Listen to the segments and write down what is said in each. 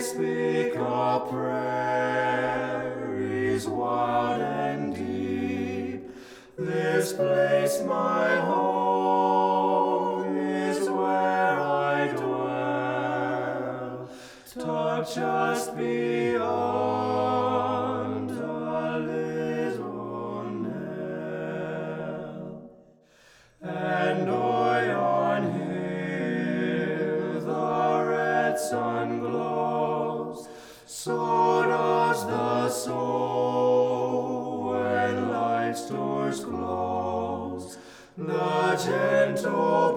speak a prairies wild and deep. This place, my home, is where I dwell, tucked just beyond a little nell. And o'er yon hill the red sun glows, so does the soul when life's doors close. The gentle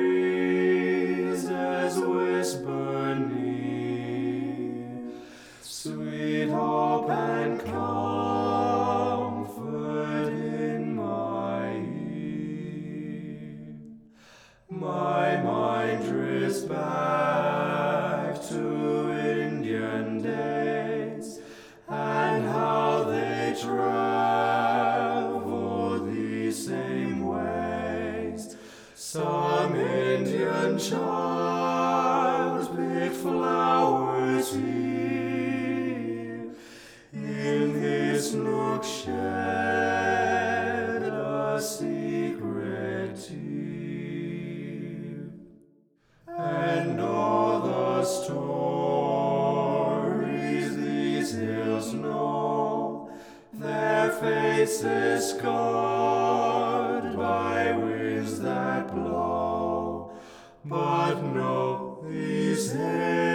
breezes whisper near, sweet hope and comfort in my ear. My mind drifts back to Indian days, and how they traveled these same ways. Some Indian child picked flowers here, in this nook shed a secret tear. And all the stories these hills know, their faces scarred by winds that blow. But no, these hills